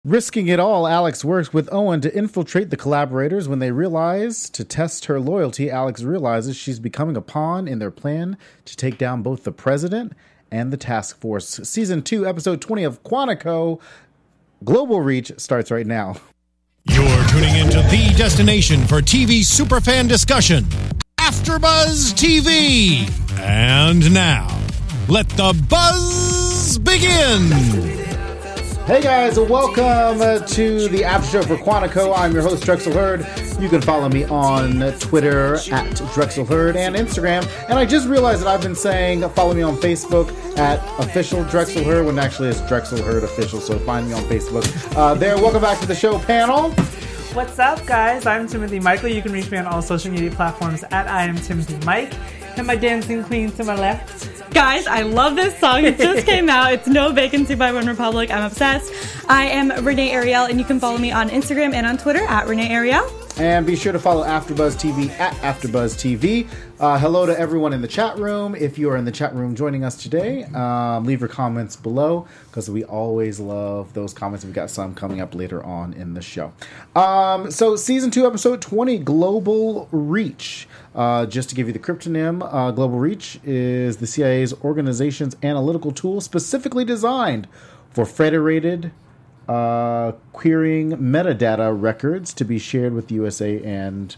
Risking it all, Alex works with Owen to infiltrate the collaborators. When they realize to test her loyalty, Alex realizes she's becoming a pawn in their plan to take down both the president and the task force. Season 2, episode 20 of Quantico Global Reach starts right now. You're tuning into the destination for TV superfan discussion, AfterBuzz TV. And now, let the buzz begin. Hey guys, welcome to the after show for Quantico. I'm your host, Drexel Hurd. You can follow me on Twitter at Drexel Hurd and Instagram. And I just realized that I've been saying follow me on Facebook at official Drexel Hurd when actually it's Drexel Hurd official. So find me on Facebook. Welcome back to the show panel. What's up, guys? I'm Timothy Michael. You can reach me on all social media platforms at I am Timothy Mike. And my dancing queen to my left. Guys, I love this song. It just came out. It's No Vacancy by One Republic. I'm obsessed. I am Renee Ariel, and you can follow me on Instagram and on Twitter at Renee Ariel. And be sure to follow AfterBuzz TV at AfterBuzz TV. Hello to everyone in the chat room. If you are in the chat room joining us today, leave your comments below because we always love those comments. We've got some coming up later on in the show. So Season 2, Episode 20, Global Reach. Just to give you the cryptonym, Global Reach is the CIA's organization's analytical tool specifically designed for federated querying metadata records to be shared with USA and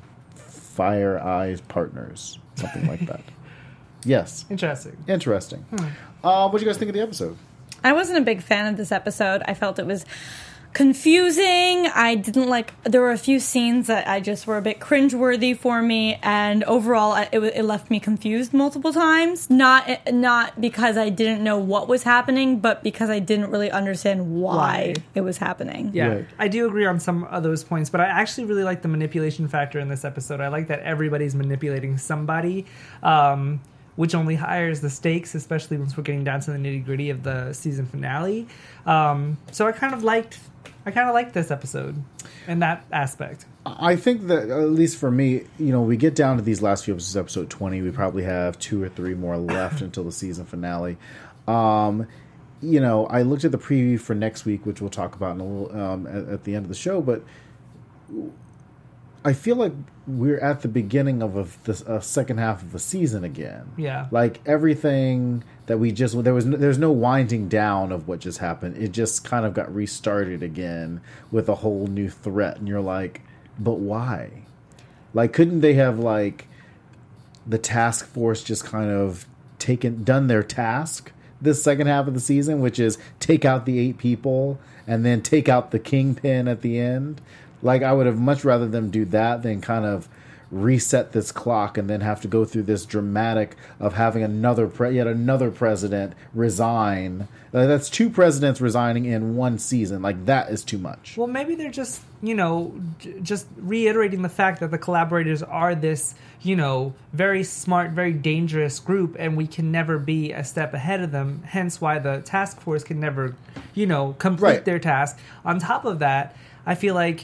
FireEye partners. Something like that. Yes. Interesting. What do you guys think of the episode? I wasn't a big fan of this episode. I felt it was confusing. I didn't like. There were a few scenes that I just were a bit cringeworthy for me, and overall, it left me confused multiple times. Not because I didn't know what was happening, but because I didn't really understand why it was happening. Yeah, right. I do agree on some of those points, but I actually really like the manipulation factor in this episode. I like that everybody's manipulating somebody. Which only higher the stakes, especially once we're getting down to the nitty gritty of the season finale. So I kind of liked this episode in that aspect. I think that, at least for me, we get down to these last few episodes, episode 20. We probably have 2 or 3 more left until the season finale. I looked at the preview for next week, which we'll talk about in a little at the end of the show, but I feel like we're at the beginning of a second half of a season again. Yeah. Like everything that there's no winding down of what just happened. It just kind of got restarted again with a whole new threat. And you're like, but why? Like, couldn't they have, like, the task force just kind of done their task this second half of the season, which is take out the 8 people and then take out the kingpin at the end? Like, I would have much rather them do that than kind of reset this clock and then have to go through this dramatic of having yet another president resign. That's 2 presidents resigning in one season. Like, that is too much. Well, maybe they're just, just reiterating the fact that the collaborators are this, very smart, very dangerous group, and we can never be a step ahead of them. Hence why the task force can never, complete their task. On top of that, I feel like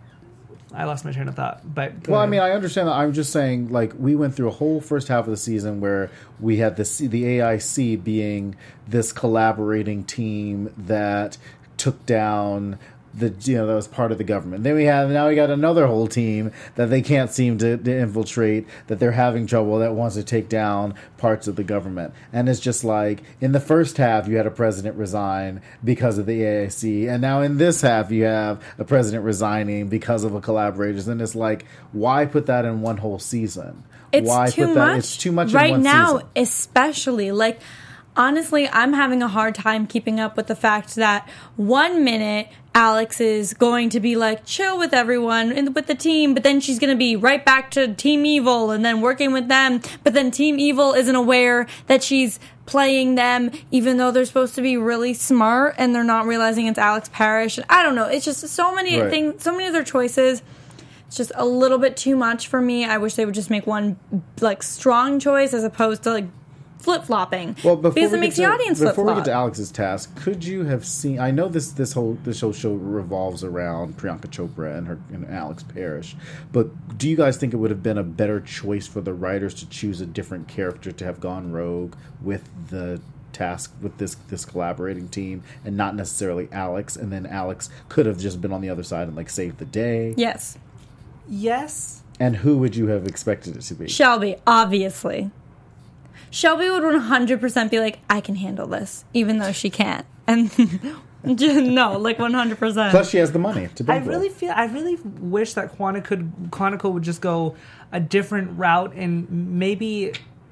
I lost my train of thought, but I mean, I understand that. I'm just saying, like, we went through a whole first half of the season where we had the AIC being this collaborating team that took down that was part of the government. Then we got another whole team that they can't seem to infiltrate, that they're having trouble, that wants to take down parts of the government. And it's just like, in the first half, you had a president resign because of the AIC, and now in this half, you have a president resigning because of the collaborators. And it's like, why put that in one whole season? It's too much. It's too much right in one now, season. Especially, like, honestly, I'm having a hard time keeping up with the fact that 1 minute Alex is going to be like chill with everyone and with the team, but then she's going to be right back to Team Evil and then working with them. But then Team Evil isn't aware that she's playing them, even though they're supposed to be really smart, and they're not realizing it's Alex Parrish. I don't know. It's just so many things, so many of their choices. It's just a little bit too much for me. I wish they would just make one like strong choice as opposed to like flip-flopping. Well, because it makes the audience flip-flop. Before we get to Alex's task, could you have seen... I know this whole show revolves around Priyanka Chopra and Alex Parrish, but do you guys think it would have been a better choice for the writers to choose a different character to have gone rogue with the tasked with this collaborating team, and not necessarily Alex. And then Alex could have just been on the other side and like saved the day. Yes. Yes. And who would you have expected it to be? Shelby, obviously. Shelby would 100% be like, I can handle this, even though she can't. And no, like 100%. Plus, she has the money to I bankroll. really wish that Quantico would just go a different route and maybe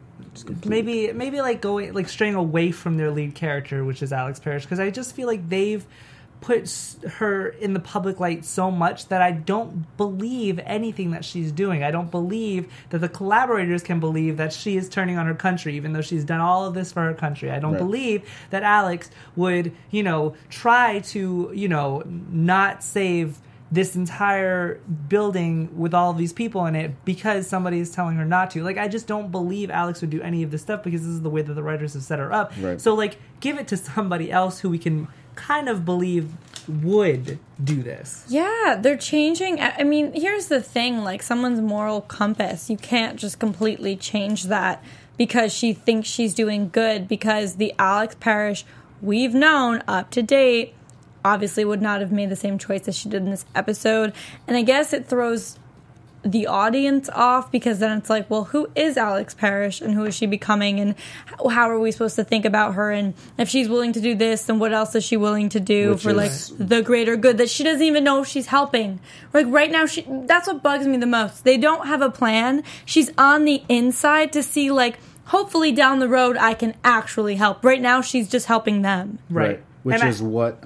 like going like straying away from their lead character, which is Alex Parrish, because I just feel like they've put her in the public light so much that I don't believe anything that she's doing. I don't believe that the collaborators can believe that she is turning on her country, even though she's done all of this for her country. I don't believe that Alex would, try to, not save this entire building with all of these people in it because somebody is telling her not to. Like, I just don't believe Alex would do any of this stuff because this is the way that the writers have set her up. Right. So, like, give it to somebody else who we can kind of believe would do this. Yeah, they're changing. I mean, here's the thing, like someone's moral compass, you can't just completely change that because she thinks she's doing good, because the Alex Parrish we've known up to date obviously would not have made the same choice as she did in this episode. And I guess it throws the audience off because then it's like, well, who is Alex Parrish and who is she becoming, and how are we supposed to think about her, and if she's willing to do this, then what else is she willing to do like the greater good that she doesn't even know if she's helping. Like right now, that's what bugs me the most. They don't have a plan. She's on the inside to see like, hopefully down the road I can actually help. Right now she's just helping them. Right. Which is what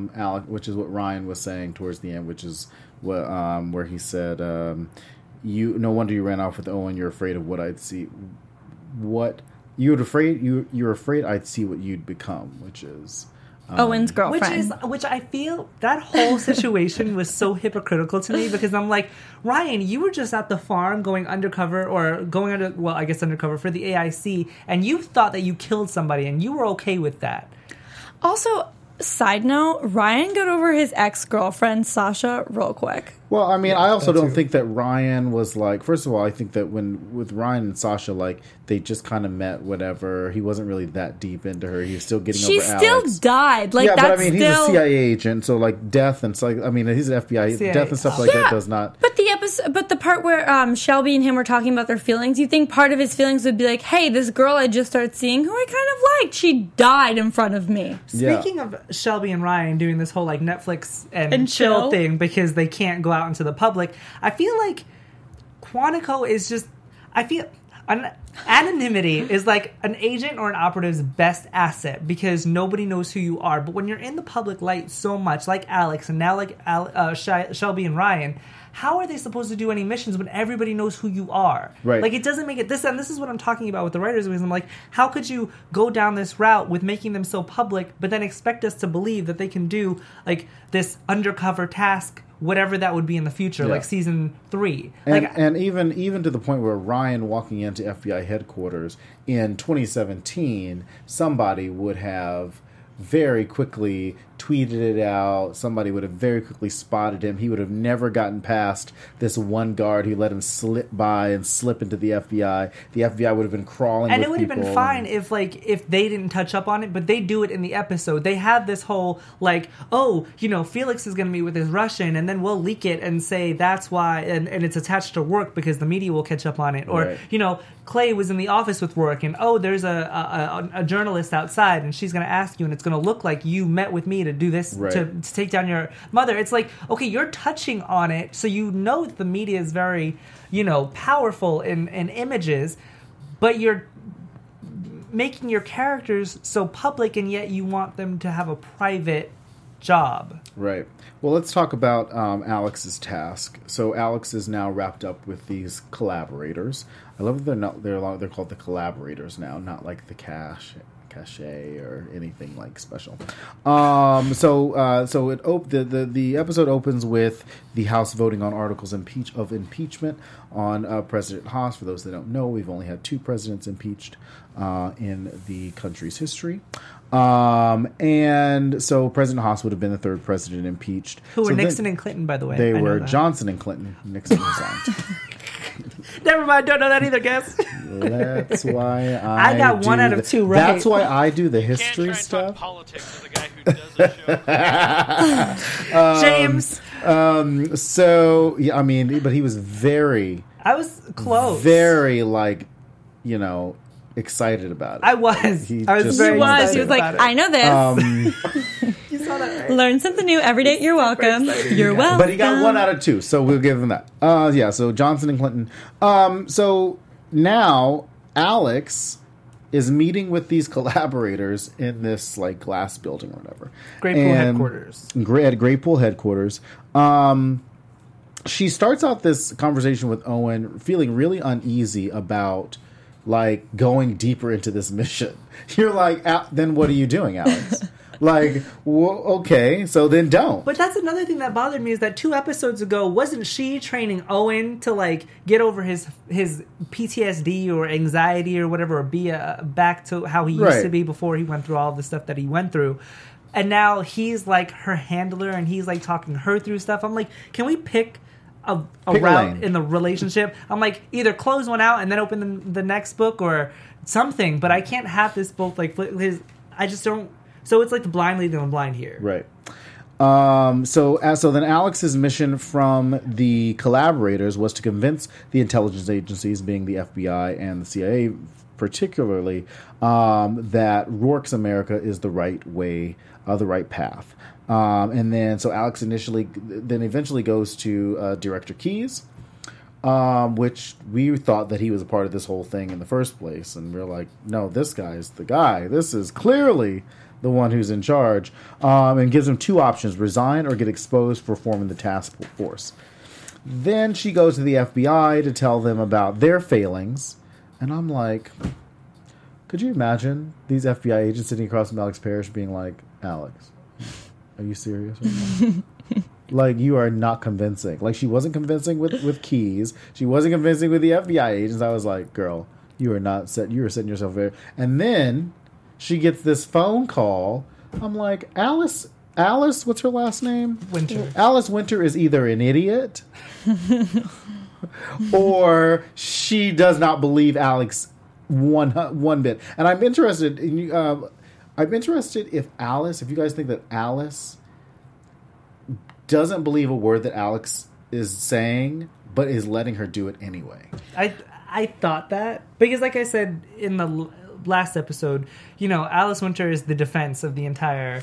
Ryan was saying towards the end, which is what where he said, no wonder you ran off with Owen. You're afraid of what I'd see. You're afraid I'd see what you'd become, which is Owen's girlfriend. Which I feel that whole situation was so hypocritical to me, because I'm like, Ryan, you were just at the farm going undercover for the AIC, and you thought that you killed somebody, and you were okay with that. Also, side note, Ryan got over his ex-girlfriend, Sasha, real quick. Well, I mean, I also don't think that Ryan was like... First of all, I think that with Ryan and Sasha, like, they just kind of met, whatever. He wasn't really that deep into her. He was still getting over Alex. She still died. Like, yeah, that's but I mean, he's a CIA agent, so, like, death and... So, like, I mean, he's an FBI. CIA. Death and stuff like that does not... But the part where Shelby and him were talking about their feelings, you think part of his feelings would be like, hey, this girl I just started seeing who I kind of liked, she died in front of me. Speaking of Shelby and Ryan doing this whole, like, Netflix and chill thing because they can't go out into the public, I feel like Quantico is just... I feel... Anonymity is like an agent or an operative's best asset because nobody knows who you are. But when you're in the public light so much, like Alex and now like Shelby and Ryan, how are they supposed to do any missions when everybody knows who you are? Right. Like, it doesn't make it... This is what I'm talking about with the writers, because I'm like, how could you go down this route with making them so public, but then expect us to believe that they can do, like, this undercover task, whatever that would be in the future, like season 3. And even to the point where Ryan walking into FBI headquarters in 2017, somebody would have very quickly tweeted it out. Somebody would have very quickly spotted him. He would have never gotten past this one guard who let him slip by and slip into the FBI. The FBI would have been crawling and with it would have been fine if they didn't touch up on it, but they do it in the episode. They have this whole, like, oh, Felix is going to meet with his Russian, and then we'll leak it and say that's why, and it's attached to work because the media will catch up on it. Or, Clay was in the office with work, and there's a journalist outside, and she's going to ask you, and it's going to look like you met with me to do this, to take down your mother. It's like, okay, you're touching on it, so that the media is very, powerful in images, but you're making your characters so public, and yet you want them to have a private job. Right. Well, let's talk about Alex's task. So Alex is now wrapped up with these collaborators. I love that they're called the collaborators now, not like the cachet or anything like special. So the episode opens with the House voting on articles of impeachment on President Haas. For those that don't know, we've only had 2 presidents impeached in the country's history. And so President Haas would have been the 3rd president impeached. Who were Nixon and Clinton, by the way. They were Johnson and Clinton. Nixon resigned. Never mind, don't know that either, guess. That's why I got one out of two right. That's why I do the Can't history try and stuff. talk politics with a guy who does a show. James. So yeah, I mean, but he was very, I was close. very like, excited about it. I was. He I was just very wanted He excited was like, about it. I know this. You saw that, right? Learn something new every day. You're welcome. You're welcome. But he got 1 out of 2, so we'll give him that. Yeah, so Johnson and Clinton. So now Alex is meeting with these collaborators in this like glass building or whatever. Great Pool headquarters. At Great Pool headquarters. She starts out this conversation with Owen feeling really uneasy about like going deeper into this mission. You're like, then what are you doing, Alex? Like, well, okay, so then don't. But that's another thing that bothered me is that 2 episodes ago, wasn't she training Owen to like get over his PTSD or anxiety or whatever, or be back to how he used to be before he went through all the stuff that he went through? And now he's like her handler and he's like talking her through stuff. I'm like, can we pick a route in the relationship? I'm like, either close one out and then open the next book or something. But I can't have this both like I just don't. So it's like the blind leading the blind here. Right. So then Alex's mission from the collaborators was to convince the intelligence agencies, being the FBI and the CIA particularly, that Rourke's America is the right way, the right path. And then so Alex eventually goes to Director Keyes, which we thought that he was a part of this whole thing in the first place. And we're like, no, this guy's the guy. This is clearly the one who's in charge, and gives him 2 options: resign or get exposed for forming the task force. Then she goes to the FBI to tell them about their failings, and I'm like, could you imagine these FBI agents sitting across from Alex Parrish being like, Alex, are you serious right now? Like, you are not convincing. Like, she wasn't convincing with Keyes. She wasn't convincing with the FBI agents. I was like, girl, you are setting yourself there. And then she gets this phone call. I'm like, Alice, what's her last name? Winter. Alice Winter is either an idiot or she does not believe Alex one bit. And I'm interested in if you guys think that Alice doesn't believe a word that Alex is saying, but is letting her do it anyway. I thought that because, like I said in the last episode, Alice Winter is the defense of the entire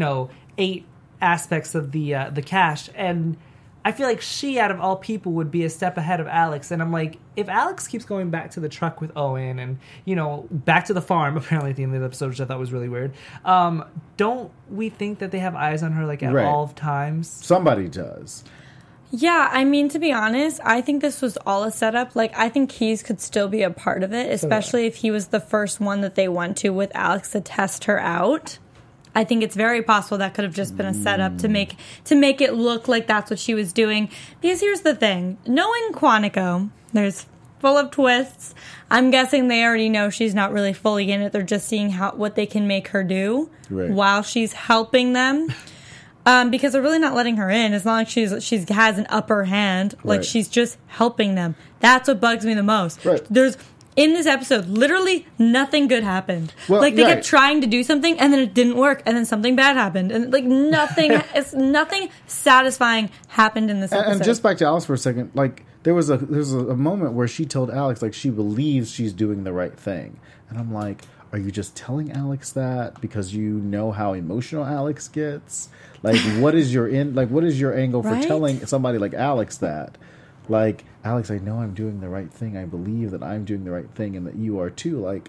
8 aspects of the cache, and I feel like she, out of all people, would be a step ahead of Alex. And I'm like, if Alex keeps going back to the truck with Owen and back to the farm, apparently at the end of the episode, which I thought was really weird, don't we think that they have eyes on her like at all times? Somebody does. Yeah, I mean, to be honest, I think this was all a setup. Like, I think Keyes could still be a part of it, especially if he was the first one that they went to with Alex to test her out. I think it's very possible that could have just been a setup to make it look like that's what she was doing. Because here's the thing. Knowing Quantico, there's full of twists. I'm guessing they already know she's not really fully in it. They're just seeing what they can make her do while she's helping them. Because they're really not letting her in. It's not like she has an upper hand. Like, she's just helping them. That's what bugs me the most. Right. In this episode, literally nothing good happened. Well, like, they kept trying to do something, and then it didn't work, and then something bad happened. And, like, nothing satisfying happened in this episode. And just back to Alice for a second, like, there was a moment where she told Alex, like, she believes she's doing the right thing. And I'm like, are you just telling Alex that because you know how emotional Alex gets? Like, what is your angle for telling somebody like Alex that? Like, Alex, I know I'm doing the right thing. I believe that I'm doing the right thing and that you are too. Like,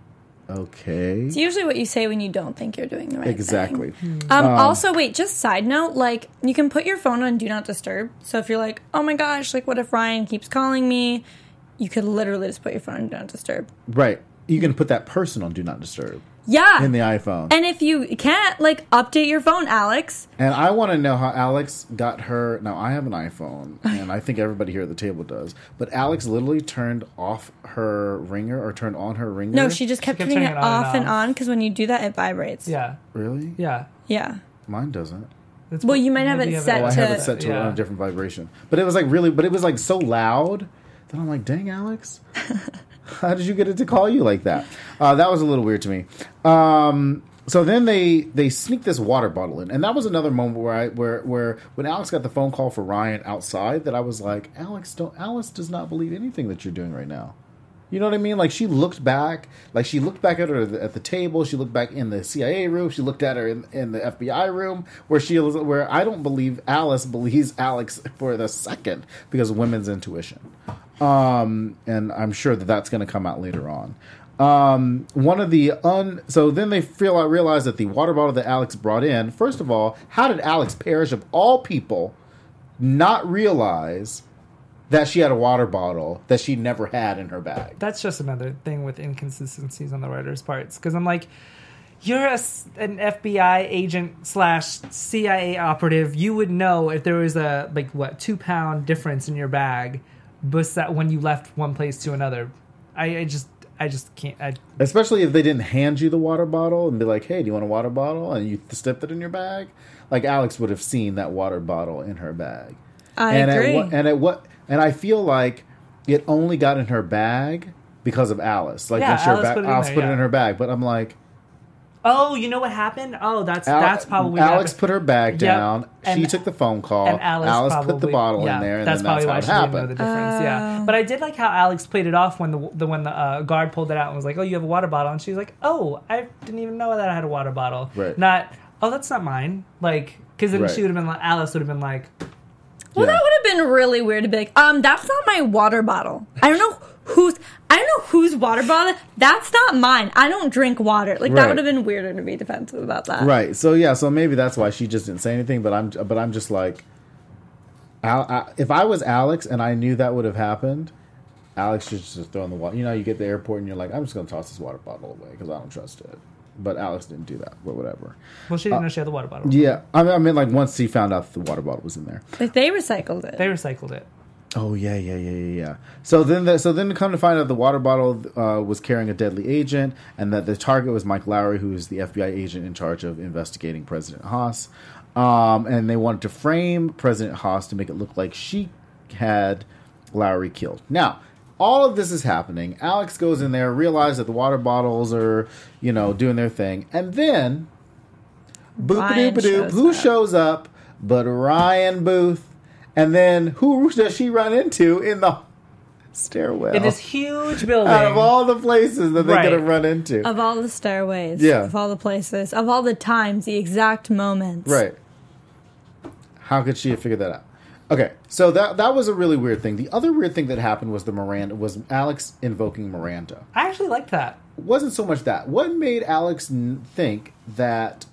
okay. It's usually what you say when you don't think you're doing the right thing. Exactly. Also, wait, just side note, like, you can put your phone on Do Not Disturb. So if you're like, oh my gosh, like, what if Ryan keeps calling me? You could literally just put your phone on Do Not Disturb. Right. You can put that person on Do Not Disturb. Yeah. In the iPhone. And if you can't, like, update your phone, Alex. And I want to know how Alex got her. Now, I have an iPhone, and I think everybody here at the table does. But Alex literally turned off her ringer or turned on her ringer. No, she just kept turning it off and on because when you do that, it vibrates. Yeah. Really? Yeah. Yeah. Mine doesn't. Well, you might have it set to... I have it set to a different vibration. But it was like really... But it was like so loud Then I'm like, dang, Alex, how did you get it to call you like that? That was a little weird to me. So then they sneak this water bottle in, and that was another moment where when Alex got the phone call for Ryan outside, that I was like, Alice does not believe anything that you're doing right now. You know what I mean? Like, she looked back at her at the table. She looked back in the CIA room. She looked at her in the FBI room, where I don't believe Alice believes Alex for the second because of women's intuition. And I'm sure that's going to come out later on. So then they realize that the water bottle that Alex brought in, first of all, how did Alex Parrish, of all people, not realize that she had a water bottle that she never had in her bag? That's just another thing with inconsistencies on the writer's parts. Because I'm like, you're an FBI agent / CIA operative. You would know if there was a 2-pound difference in your bag, when you left one place to another. I just can't. Especially if they didn't hand you the water bottle and be like, hey, do you want a water bottle? And you stepped it in your bag. Like, Alex would have seen that water bottle in her bag. I agree. And I feel like it only got in her bag because of Alice. Like, Yeah, Alice put it in her bag. But I'm like, oh, you know what happened? Oh, that's probably what Alex happened. put her bag down. And she took the phone call. And Alice put the bottle in there, and that's then that's probably how why it she didn't know happened. the difference. Yeah, but I did like how Alex played it off when the guard pulled it out and was like, "Oh, you have a water bottle," and she's like, "Oh, I didn't even know that I had a water bottle." Right. Not, "Oh, that's not mine." Like, because then Right. she would have been like, Alice would have been like, Well, Yeah. that would have been really weird to be like, that's not my water bottle. I don't know whose water bottle. That's not mine. I don't drink water. Like, that Right. would have been weirder to be defensive about that. Right. So maybe that's why she just didn't say anything. But I'm just like, if I was Alex and I knew that would have happened, Alex should just throw in the water. You know, you get to the airport and you're like, I'm just going to toss this water bottle away because I don't trust it. But Alex didn't do that. But whatever. "Well, she didn't know she had the water bottle." Yeah. I mean, like, once he found out that the water bottle was in there. Like, they recycled it. They recycled it. Oh yeah. So then come to find out the water bottle was carrying a deadly agent, and that the target was Mike Lowry, who is the FBI agent in charge of investigating President Haas. And they wanted to frame President Haas to make it look like she had Lowry killed. Now, all of this is happening. Alex goes in there, realizes that the water bottles are, doing their thing, and then boop-a-doop-a-doop, who shows up but Ryan Booth? And then who does she run into in the stairwell? In this huge building. Out of all the places that they Right. could have run into. Of all the stairways. Yeah. Of all the places. Of all the times. The exact moments. Right. How could she have figured that out? Okay, so that was a really weird thing. The other weird thing that happened was was Alex invoking Miranda. I actually liked that. It wasn't so much that. What made Alex think that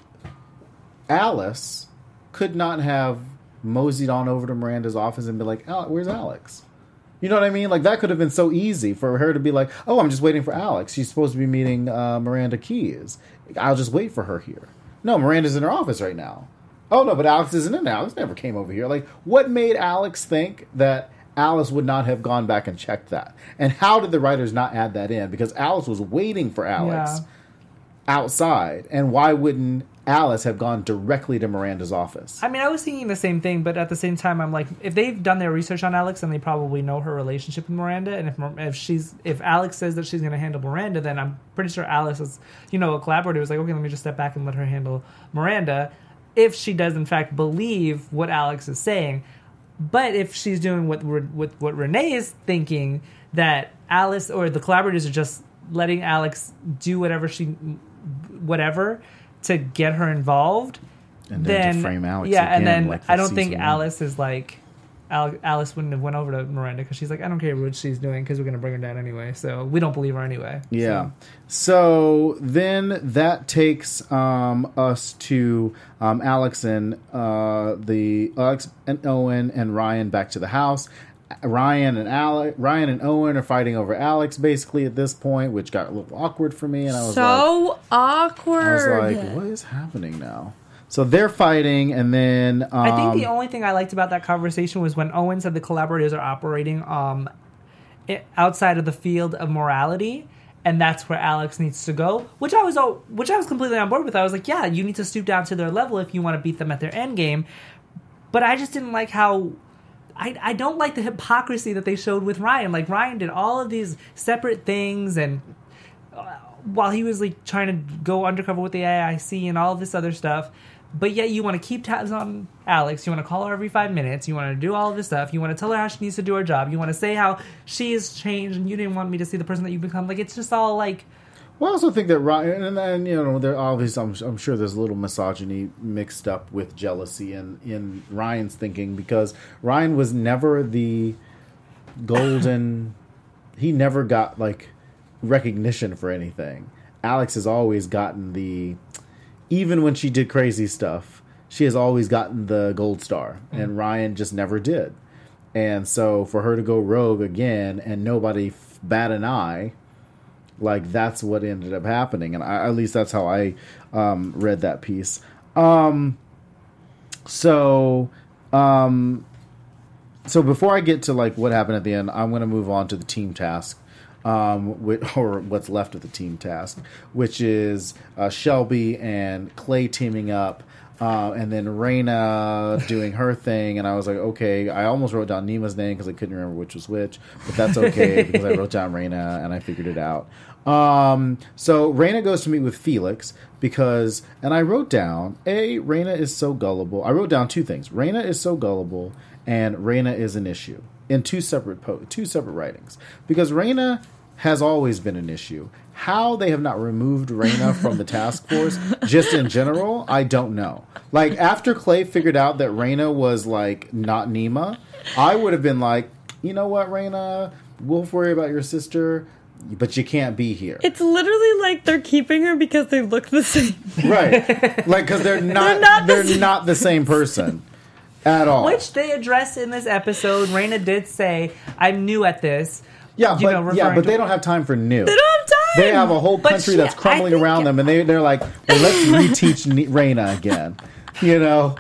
Alice could not have moseyed on over to Miranda's office and be like, where's Alex? You know what I mean? Like, that could have been so easy for her to be like, oh, I'm just waiting for Alex. She's supposed to be meeting Miranda Keyes. I'll just wait for her here. No, Miranda's in her office right now. Oh, no, but Alex isn't in there. Alex never came over here. Like, what made Alex think that Alice would not have gone back and checked that? And how did the writers not add that in? Because Alice was waiting for Alex outside. And why wouldn't Alice have gone directly to Miranda's office? I mean, I was thinking the same thing, but at the same time, I'm like, if they've done their research on Alex, then they probably know her relationship with Miranda. And if Alex says that she's going to handle Miranda, then I'm pretty sure Alice is, a collaborator was like, okay, let me just step back and let her handle Miranda. If she does in fact believe what Alex is saying, but if she's doing what Renee is thinking, that Alice or the collaborators are just letting Alex do whatever to get her involved, And then to frame Alex and again, then like I the don't think season one. Alice is like Alice wouldn't have went over to Miranda because she's like, I don't care what she's doing because we're going to bring her down anyway, so we don't believe her anyway. Yeah. So then that takes us to Alex and Alex and Owen and Ryan back to the house. Ryan and Owen are fighting over Alex basically at this point, which got a little awkward for me, and I was awkward. like, what is happening now? So they're fighting, and then I think the only thing I liked about that conversation was when Owen said the collaborators are operating outside of the field of morality, and that's where Alex needs to go. Which I was completely on board with. I was like, yeah, you need to stoop down to their level if you want to beat them at their end game. But I just didn't like how I don't like the hypocrisy that they showed with Ryan. Like, Ryan did all of these separate things, and while he was like trying to go undercover with the AIC and all this other stuff, but yet you want to keep tabs on Alex. You want to call her every 5 minutes. You want to do all of this stuff. You want to tell her how she needs to do her job. You want to say how she has changed, and you didn't want me to see the person that you've become. Like, it's just all like. Well, I also think that Ryan, and then, you know, there obviously, I'm sure there's a little misogyny mixed up with jealousy in Ryan's thinking, because Ryan was never the golden. He never got like recognition for anything. Alex has always gotten the, even when she did crazy stuff, she has always gotten the gold star, and Ryan just never did. And so for her to go rogue again and nobody bat an eye. Like, that's what ended up happening, and at least that's how I read that piece. So before I get to like what happened at the end, I'm going to move on to the team task, or what's left of the team task, which is Shelby and Clay teaming up. And then Raina doing her thing, and I was like, okay. I almost wrote down Nima's name because I couldn't remember which was which, but that's okay because I wrote down Raina and I figured it out. So Raina goes to meet with Felix because, and I wrote down, Raina is so gullible. I wrote down two things. Raina is so gullible, and Raina is an issue in two separate writings, because Raina has always been an issue. How they have not removed Raina from the task force, just in general, I don't know. Like, after Clay figured out that Raina was, like, not Nima, I would have been like, you know what, Raina? We'll worry about your sister, but you can't be here. It's literally like they're keeping her because they look the same. Right. Like, because they're not the same person at all. Which they addressed in this episode. Raina did say, I'm new at this. Yeah, but they don't have time for new. They don't have time. They have a whole country that's crumbling around them, and they're like, well, let's reteach Raina again. You know,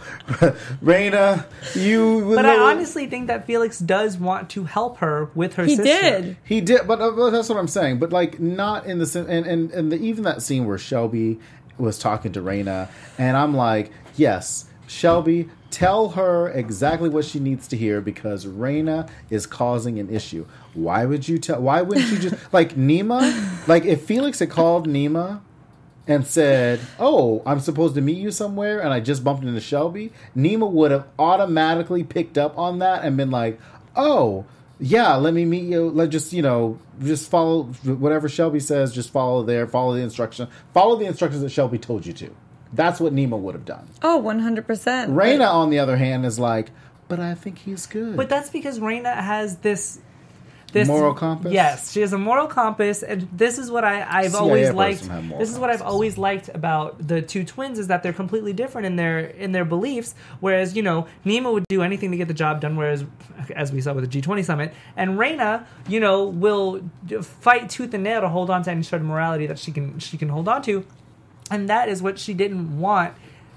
Raina, you... But I honestly think that Felix does want to help her with her sister. He did, but that's what I'm saying. But, like, not in the sense... And even that scene where Shelby was talking to Raina, and I'm like, yes, Shelby... Tell her exactly what she needs to hear, because Raina is causing an issue. Why wouldn't you just... Like, Nima... Like, if Felix had called Nima and said, oh, I'm supposed to meet you somewhere, and I just bumped into Shelby, Nima would have automatically picked up on that and been like, oh, yeah, let me meet you. Just follow whatever Shelby says. Just follow the instructions that Shelby told you to. That's what Nima would have done. Oh, 100%. Raina, on the other hand, is like, but I think he's good. But that's because Raina has this moral compass? Yes, she has a moral compass, and this is what I've always liked. This is what I've always liked about the two twins, is that they're completely different in their beliefs. Whereas, you know, Nima would do anything to get the job done, whereas, as we saw with the G20 summit, and Raina, you know, will fight tooth and nail to hold on to any sort of morality that she can hold on to. And that is what she didn't want.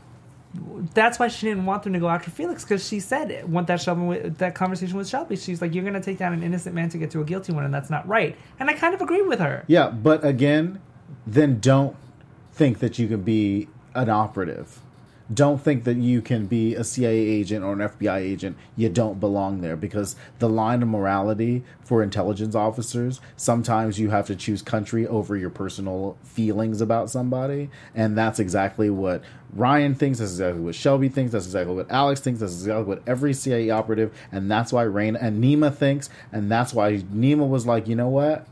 That's why she didn't want them to go after Felix, because she said that conversation with Shelby. She's like, you're going to take down an innocent man to get to a guilty one, and that's not right. And I kind of agree with her. Yeah, but again, then don't think that you can be an operative. Don't think that you can be a CIA agent or an FBI agent. You don't belong there, because the line of morality for intelligence officers, sometimes you have to choose country over your personal feelings about somebody. And that's exactly what Ryan thinks. That's exactly what Shelby thinks. That's exactly what Alex thinks. That's exactly what every CIA operative. And that's why Raina and Nima thinks. And that's why Nima was like, you know what?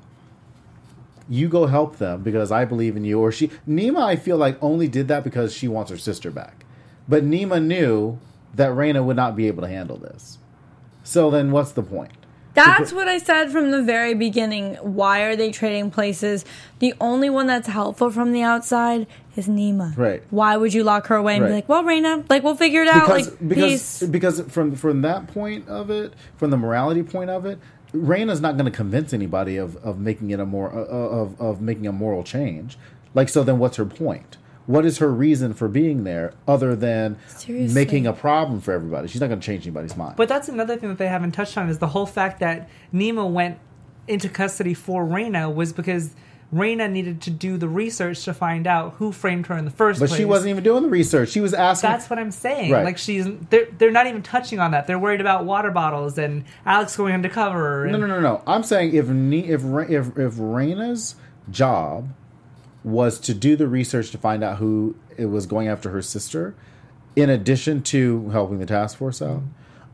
You go help them because I believe in you. Or Nima, I feel like, only did that because she wants her sister back. But Nima knew that Raina would not be able to handle this. So then what's the point? That's what I said from the very beginning. Why are they trading places? The only one that's helpful from the outside is Nima. Right. Why would you lock her away and be like, well, Raina, like, we'll figure it out. Because from that point of it, from the morality point of it, Raina's not going to convince anybody of making it making a moral change. Like, so then what's her point? What is her reason for being there other than making a problem for everybody? She's not going to change anybody's mind. But that's another thing that they haven't touched on, is the whole fact that Nima went into custody for Raina was because Reina needed to do the research to find out who framed her in the first But place. she wasn't even doing the research. She was asking. That's what I'm saying. Right. Like they're not even touching on that. They're worried about water bottles and Alex going undercover. And, No. I'm saying if Reina's job was to do the research to find out who it was going after her sister, in addition to helping the task force out,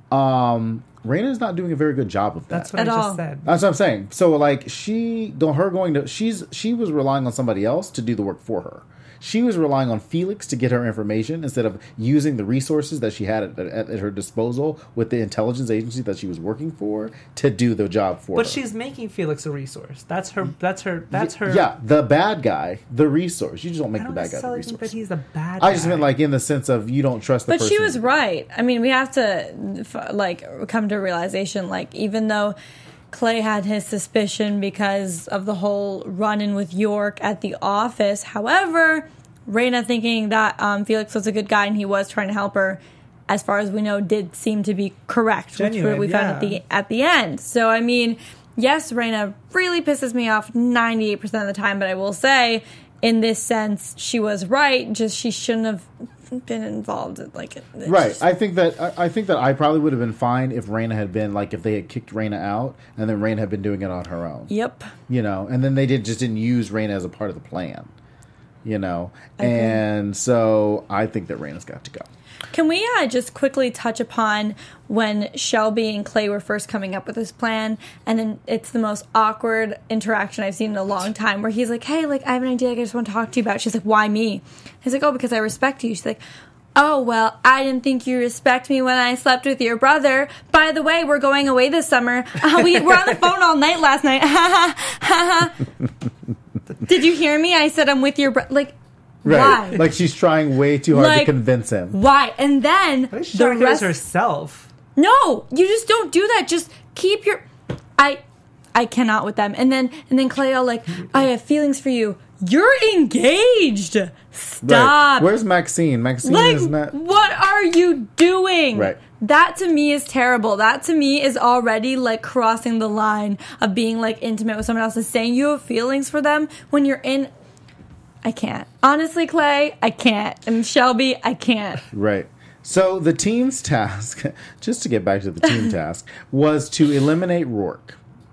Reina's not doing a very good job of that. That's what At I all. just said. That's what I'm saying. So like she was relying on somebody else to do the work for her. She was relying on Felix to get her information instead of using the resources that she had at her disposal with the intelligence agency that she was working for to do the job for her. But she's making Felix a resource. That's her. Yeah, the bad guy, the resource. You just don't make I the don't bad guy the necessarily think that resource. he's the bad. I just guy. meant like in the sense of you don't trust the But person. she was right. I mean, we have to come to a realization. Like, even though Clay had his suspicion because of the whole run-in with York at the office, however, Reina thinking that Felix was a good guy and he was trying to help her, as far as we know, did seem to be correct, Genuine, which we found at the end. So, I mean, yes, Reina really pisses me off 98% of the time, but I will say, in this sense, she was right. Just she shouldn't have been involved. Right. I think that I probably would have been fine if Reina had been like if they had kicked Reina out and then Reina had been doing it on her own. Yep. You know, and then they didn't use Reina as a part of the plan. You know, and so I think that Reina's got to go. Can we just quickly touch upon when Shelby and Clay were first coming up with this plan, and then it's the most awkward interaction I've seen in a long time, where he's like, hey, like, I have an idea I just want to talk to you about. She's like, why me? He's like, oh, because I respect you. She's like, oh, well, I didn't think you respect me when I slept with your brother. By the way, we're going away this summer. We were on the phone all night last night. Ha ha ha ha. Did you hear me? I said I'm with your brother. Like, Right. why? Like she's trying way too hard to convince him. Why? And then She's the trying to rest. convince herself. No, you just don't do that. Just keep your. I cannot with them. And then Clay all like, I have feelings for you. You're engaged. Stop. Right. Where's Maxine? Maxine Like, is not. what are you doing? Right. That to me is terrible. That to me is already like crossing the line of being like intimate with someone else and saying you have feelings for them when you're in. I can't. Honestly, Clay, I can't. And Shelby, I can't. Right. So the team's task, just to get back to the team task, was to eliminate Rourke.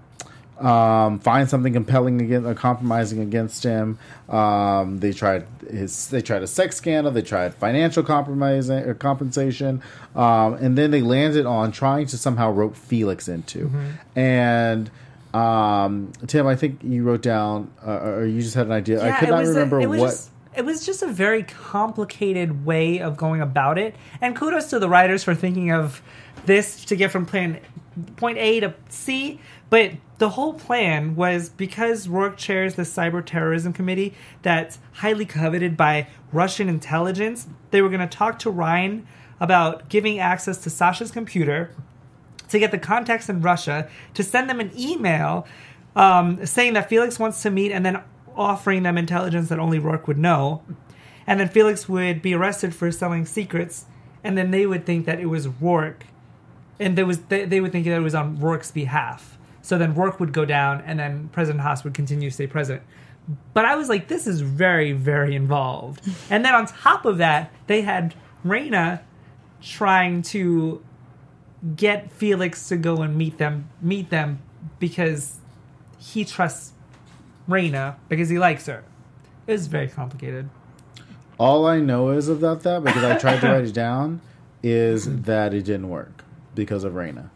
Find something compelling against, compromising against him. They tried a sex scandal. They tried financial compensation, and then they landed on trying to somehow rope Felix into. Mm-hmm. And Tim, I think you wrote down, or you just had an idea. I could it not was remember it was what. It was just a very complicated way of going about it. And kudos to the writers for thinking of this to get from point A to C. But the whole plan was because Rourke chairs the cyber terrorism committee that's highly coveted by Russian intelligence, they were going to talk to Ryan about giving access to Sasha's computer to get the contacts in Russia, to send them an email saying that Felix wants to meet, and then offering them intelligence that only Rourke would know. And then Felix would be arrested for selling secrets, and then they would think that it was Rourke, and they would think that it was on Rourke's behalf. So then Rourke would go down, and then President Haas would continue to stay president. But I was like, this is very, very involved. And then on top of that, they had Reina trying to get Felix to go and meet them because he trusts Reina because he likes her. It was very complicated. All I know is about that, because I tried to write it down, is that it didn't work because of Reina.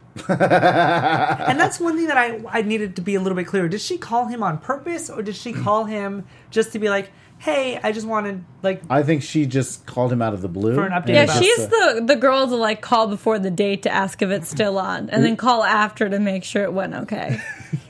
And that's one thing that I needed to be a little bit clearer. Did she call him on purpose, or did she call him just to be like, hey, I just wanted, like... I think she just called him out of the blue. For an update Yeah, about- she's the girl to like call before the date to ask if it's still on, and then call after to make sure it went okay.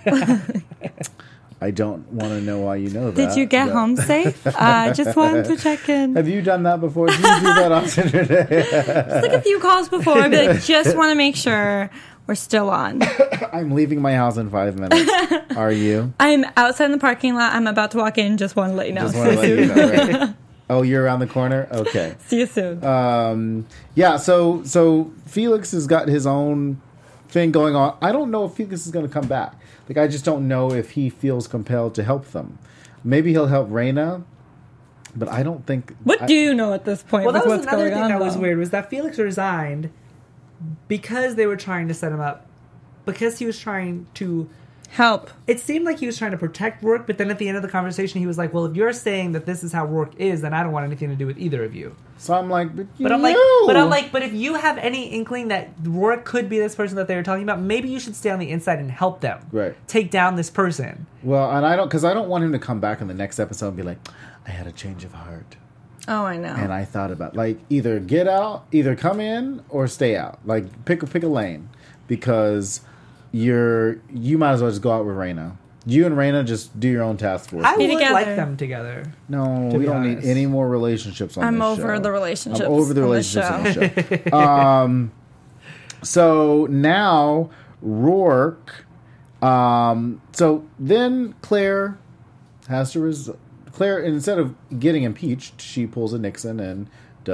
I don't want to know why you know that. Did you get but- home safe? Just wanted to check in. Have you done that before? Did you do that on Saturday? Just like a few calls before. I'd be like, just want to make sure we're still on. I'm leaving my house in 5 minutes. Are you? I'm outside in the parking lot. I'm about to walk in. Just want to let you know. Just want to let you know, right? Oh, you're around the corner? Okay. See you soon. Yeah, so Felix has got his own thing going on. I don't know if Felix is going to come back. Like, I just don't know if he feels compelled to help them. Maybe he'll help Reina, but I don't think. What do you know at this point? Well, that with was what's another going thing on, that was though? weird, was that Felix resigned because they were trying to set him up, because he was trying to... Help. It seemed like he was trying to protect Rourke, but then at the end of the conversation, he was like, well, if you're saying that this is how Rourke is, then I don't want anything to do with either of you. So I'm like, but I'm like, but if you have any inkling that Rourke could be this person that they were talking about, maybe you should stay on the inside and help them. Right. Take down this person. Well, and I don't want him to come back in the next episode and be like, I had a change of heart. Oh, I know. And I thought about, like, either get out, either come in or stay out. Like, pick a lane, because you might as well just go out with Reina. You and Reina just do your own task force. I Be would together. like them together. No, to we be don't honest. need any more relationships on I'm this over show. the relationships. I'm over the on this relationships show. on the show. So now Rourke. So then Claire has to Claire, instead of getting impeached, she pulls a Nixon and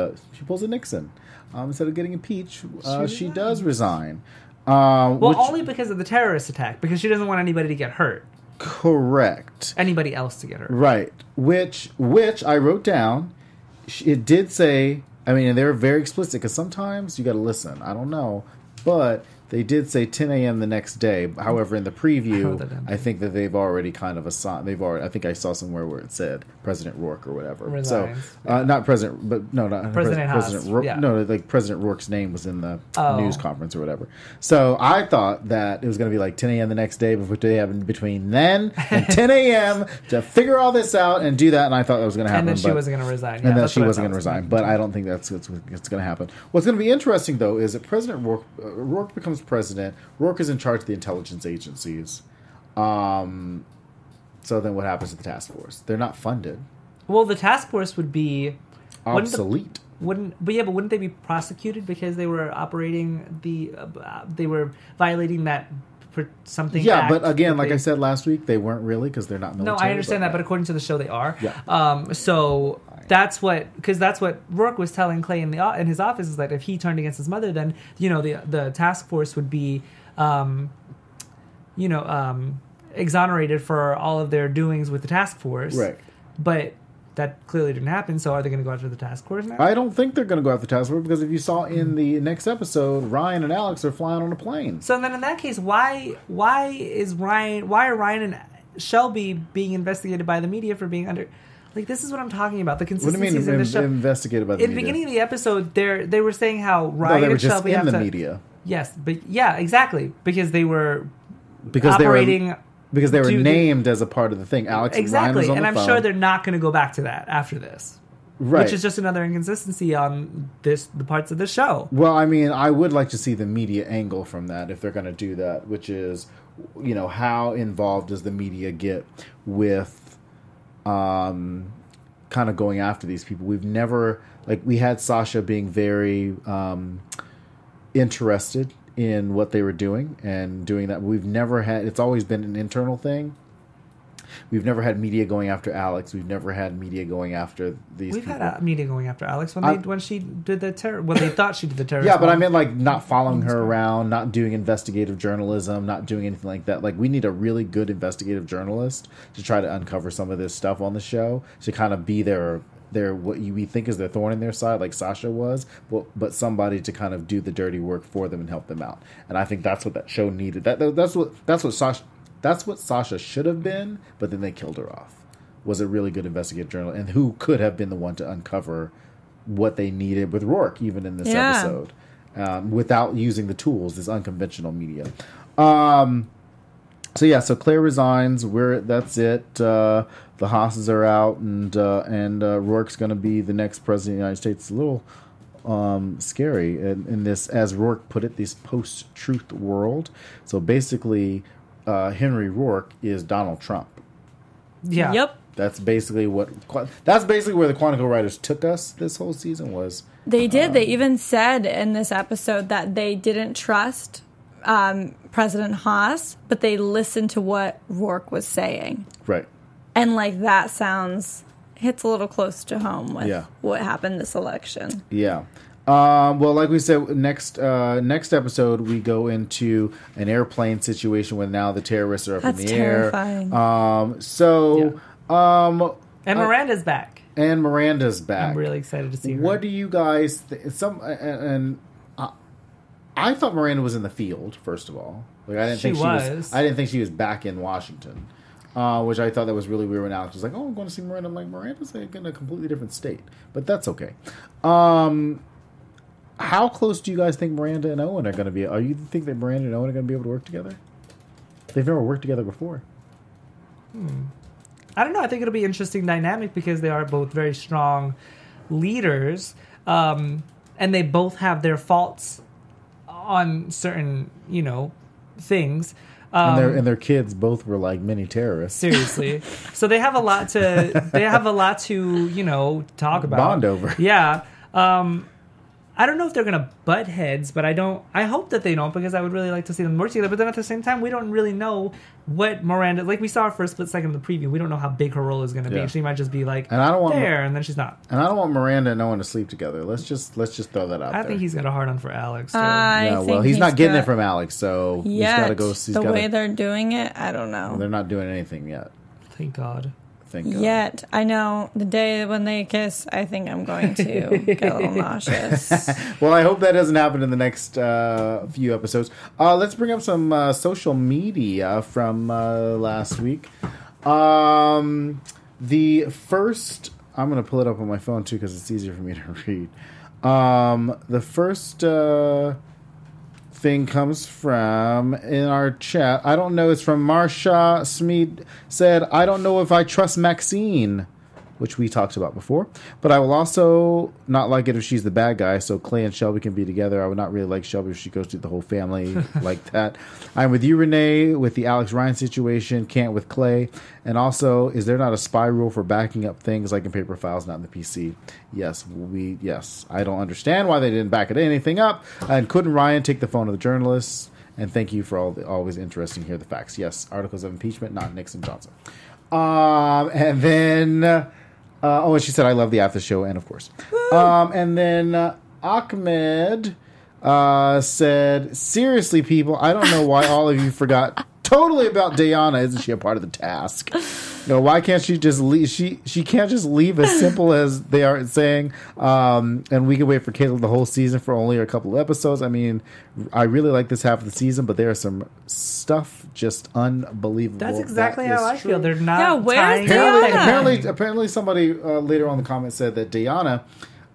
instead of getting impeached, she does resign. Well, Which- only because of the terrorist attack, because she doesn't want anybody to get hurt. correct. Anybody else to get hurt. Right. Which I wrote down. It did say, I mean, and they were very explicit, because sometimes you got to listen. I don't know. But they did say 10 a.m. the next day. However, in the I wrote preview, that down. I think that they've already kind of assigned, I think I saw somewhere where it said President Rourke or whatever. Resigns. So, not President, but no, not President Haas, President Rourke. yeah. No, like President Rourke's name was in the Oh. news conference or whatever. So I thought that it was going to be like 10 a.m. the next day, before they have between then and 10 a.m. to figure all this out and do that. And I thought that was going to happen. And then she but- wasn't going to resign. and Yeah, then that's she what I wasn't thought going to was resign. But I don't think that's what's going to happen. What's going to be interesting, though, is that President Rourke becomes president. Rourke is in charge of the intelligence agencies. So then what happens to the task force? They're not funded. Well, the task force would be Obsolete. wouldn't they be prosecuted because they were operating they were violating that for something? Yeah, act but again, that like they- I said last week, they weren't really, because they're not No, military. I understand that, but according to the show, they are. Yeah. So that's what Rourke was telling Clay in his office, is that if he turned against his mother, then the task force would be, exonerated for all of their doings with the task force. Right. But that clearly didn't happen. So are they going to go after the task force now? I don't think they're going to go after the task force, because if you saw in the next episode, Ryan and Alex are flying on a plane. So then, in that case, why are Ryan and Shelby being investigated by the media for being under? Like, this is what I'm talking about. The What do you consistencies mean in the show. investigated by the In the media? beginning of the episode, they were saying how No, Ryan they were and just Shelby in have the to, media. Yes, but yeah, exactly, because they were Because operating. Because they were to the- named as a part of the thing. Alex and Ryan Exactly, was on and the I'm phone. sure they're not going to go back to that after this, right. which is just another inconsistency on the parts of the show. Well, I mean, I would like to see the media angle from that, if they're going to do that, which is, how involved does the media get with kind of going after these people? We've never, we had Sasha being very interested in what they were doing and doing that. We've never had, it's always been an internal thing. We've never had media going after Alex. We've never had media going after these We've people. had media going after Alex when she did the terror. Well, they thought she did the terror. Yeah, but I meant not following her around, not doing investigative journalism, not doing anything like that. We need a really good investigative journalist to try to uncover some of this stuff on the show, to kind of be their what we think is their thorn in their side, like Sasha was, but somebody to kind of do the dirty work for them and help them out. And I think that's what that show needed. That's what Sasha should have been, but then they killed her off. Was a really good investigative journalist, and who could have been the one to uncover what they needed with Rourke, even in this episode, without using the tools, this unconventional media. So Claire resigns. That's it. The Haas's are out, and Rourke's going to be the next president of the United States. It's a little scary in this, as Rourke put it, this post-truth world. So basically, Henry Rourke is Donald Trump. yeah, Yep. That's basically where the Quantico writers took us this whole season was. They did. They even said in this episode that they didn't trust President Haas, but they listened to what Rourke was saying. Right. And that hits a little close to home with Yeah. what happened this election. Yeah. Well, like we said, next episode we go into an airplane situation where now the terrorists are up That's in the terrifying. air. And Miranda's back. And Miranda's back. I'm really excited to see her. What do you guys think? I thought Miranda was in the field. First of all, like I didn't think she was. I didn't think she was back in Washington, which I thought that was really weird. When Alex was like, "Oh, I'm going to see Miranda," I'm like, "Miranda's like in a completely different state," but that's okay. How close do you guys think Miranda and Owen are going to be? Are you think that Miranda and Owen are going to be able to work together? They've never worked together before. I don't know. I think it'll be interesting dynamic because they are both very strong leaders, and they both have their faults on certain, things. And their kids both were like mini terrorists. Seriously, so they have a lot to talk about, Bond over. Yeah. I don't know if they're gonna butt heads, but I hope that they don't, because I would really like to see them work together. But then at the same time, we don't really know what Miranda, like we saw her for a split second in the preview. We don't know how big her role is gonna be. She might just be like, and I don't want and then she's not. And I don't want Miranda and Owen to sleep together. Let's just throw that out there. I think he's got a hard on for Alex. He's not getting it from Alex, so he's got to go. The way they're doing it, I don't know. They're not doing anything yet. Thank God. Yet. I know the day when they kiss, I think I'm going to get a little nauseous. Well, I hope that doesn't happen in the next few episodes. Let's bring up some social media from last week. The first, I'm going to pull it up on my phone too because it's easier for me to read. The first thing comes from in our chat. I don't know. It's from Marsha Smeed. Said, I don't know if I trust Maxine, which we talked about before, but I will also not like it if she's the bad guy. So Clay and Shelby can be together. I would not really like Shelby if she goes through the whole family like that. I'm with you, Renee, with the Alex Ryan situation. Can't with Clay. And also, is there not a spy rule for backing up things like in paper files, not in the PC? Yes, I don't understand why they didn't back anything up. And couldn't Ryan take the phone of the journalists? And thank you for always interesting to hear the facts. Yes, articles of impeachment, not Nixon Johnson. And then, and she said, I love the after show, and of course. And then Ahmed said, seriously, people, I don't know why all of you forgot totally about Diana. Isn't she a part of the task? Why can't she just leave? She can't just leave as simple as they are saying. And we can wait for Caleb the whole season for only a couple of episodes. I mean, I really like this half of the season, but there's some stuff just unbelievable. That's exactly how I feel. They're not. Yeah, where's Diana? Apparently, somebody later on in the comments said that Diana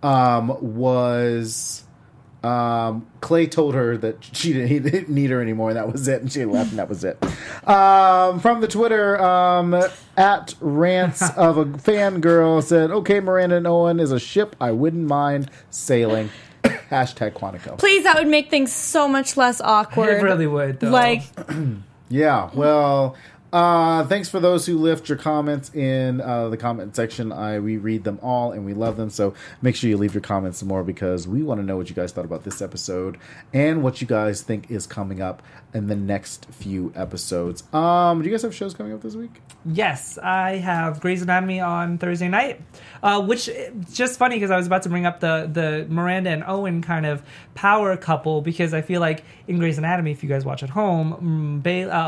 was. Clay told her that he didn't need her anymore, and that was it, and she left, and that was it. From the Twitter, at Rants of a Fangirl said, okay, Miranda and Owen is a ship I wouldn't mind sailing. Hashtag Quantico. Please, that would make things so much less awkward. It really would, though. Yeah, well, thanks for those who left your comments in the comment section. We read them all and we love them, so make sure you leave your comments some more because we want to know what you guys thought about this episode and what you guys think is coming up in the next few episodes. Do you guys have shows coming up this week? Yes, I have Grey's Anatomy on Thursday night, which is just funny because I was about to bring up the Miranda and Owen kind of power couple because I feel like in Grey's Anatomy, if you guys watch at home,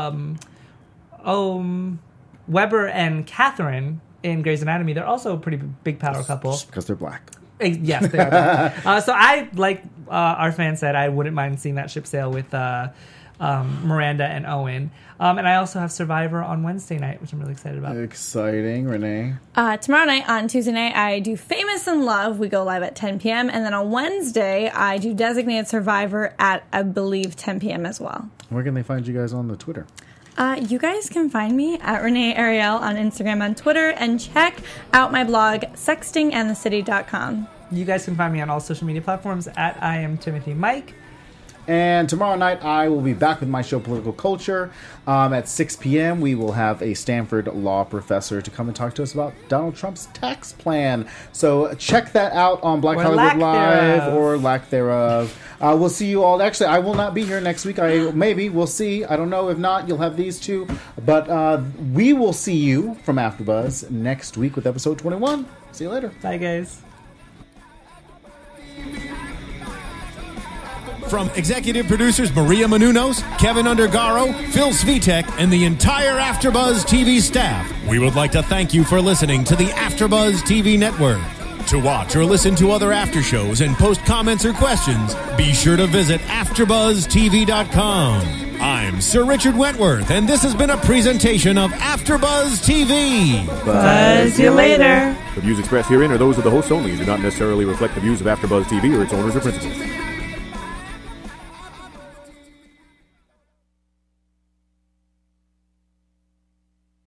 Weber and Catherine in Grey's Anatomy, they're also a pretty big power couple. Just because they're black. Yes, they are. So I, like our fan said, I wouldn't mind seeing that ship sail with Miranda and Owen. And I also have Survivor on Wednesday night, which I'm really excited about. Exciting, Renee. Tomorrow night, on Tuesday night, I do Famous in Love. We go live at 10 p.m. And then on Wednesday, I do Designated Survivor at, I believe, 10 p.m. as well. Where can they find you guys on the Twitter? You guys can find me at Renee Ariel on Instagram and Twitter, and check out my blog, sextingandthecity.com. You guys can find me on all social media platforms at I am Timothy Mike. And tomorrow night, I will be back with my show, Political Culture. At 6 p.m., we will have a Stanford law professor to come and talk to us about Donald Trump's tax plan. So check that out on Black Hollywood Live or lack thereof. We'll see you all. Actually, I will not be here next week. Maybe. We'll see. I don't know. If not, you'll have these two. But we will see you from AfterBuzz next week with episode 21. See you later. Bye, guys. From executive producers Maria Menounos, Kevin Undergaro, Phil Svitek, and the entire AfterBuzz TV staff, we would like to thank you for listening to the AfterBuzz TV network. To watch or listen to other after shows and post comments or questions, be sure to visit AfterBuzzTV.com. I'm Sir Richard Wentworth, and this has been a presentation of AfterBuzz TV. Buzz you later. The views expressed herein are those of the hosts only and do not necessarily reflect the views of AfterBuzz TV or its owners or principals.